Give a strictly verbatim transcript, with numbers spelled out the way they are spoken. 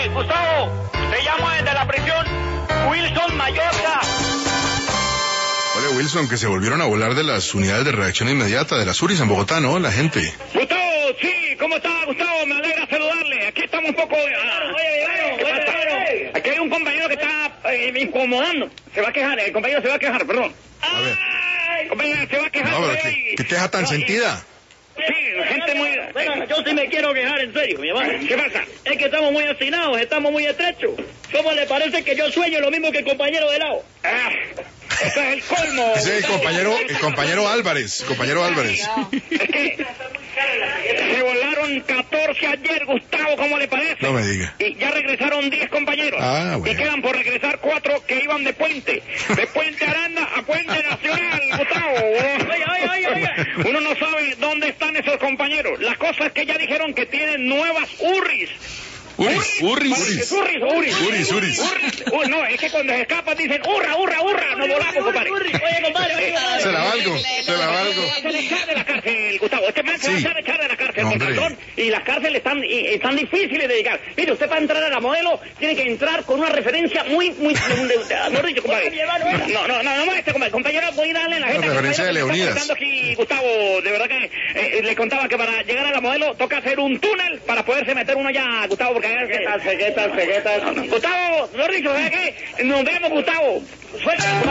Eh, Gustavo, te llamo desde la prisión Wilson Mallorca. Hola Wilson, que se volvieron a volar de las unidades de reacción inmediata de las U R I S en Bogotá, ¿no? La gente. Gustavo, sí, ¿cómo está Gustavo? Me alegra saludarle. Aquí estamos un poco... Ah, oye, oye, oye, aquí hay un compañero que está eh, incomodando. Se va a quejar, el compañero se va a quejar, perdón. A ver. El compañero se va a quejar. No, pero por ¿qué, ahí. qué queja tan No, sentida? Sí, gente muy... Bueno, yo sí me quiero quejar en serio, mi hermano. ¿Qué pasa? Es que estamos muy hacinados, estamos muy estrechos. ¿Cómo le parece que yo sueño lo mismo que el compañero de lado? Ah, eso es el colmo. Ese es el compañero, el compañero Álvarez, compañero Álvarez. Es que se volaron catorce ayer, Gustavo, ¿cómo le parece? No me diga. Y ya regresaron diez compañeros. Ah, bueno. Y quedan por regresar cuatro que iban de Puente. De Puente Aranda a Puente Nacional, Gustavo. Oiga, oiga, oiga, oiga. Uno no sabe dónde están esos compañeros. La cosa es que ya dijeron que tienen nuevas U R I S. Uris, Uris, Uris, Uris, Uris. Uris, Uris. Uy, no, es que cuando se escapan dicen, hurra, hurra, hurra, nos volamos, compadre. Oye, compadre, oye, compadre. Se la valgo, se la valgo. Se le echar de la cárcel, Gustavo. Este man se va a Sí. echar echar de la cárcel, No, por hombre. razón. Y las cárceles están, y- están difíciles de llegar. Mire, usted para entrar a la modelo tiene que entrar con una referencia muy, muy... Mejor dicho, compadre. No, no, no, no más este, compadre. Compañero, voy a darle la gente... referencia de compañero, que Leonidas. está contando aquí, Gustavo, de verdad que eh, le contaba que para llegar a la modelo toca hacer un túnel para poderse meter uno ya, Gustavo, porque... ¿Qué tal, qué tal, qué tal? Gustavo, no, Richo, ¿sabes qué? Nos vemos, Gustavo. Suelta.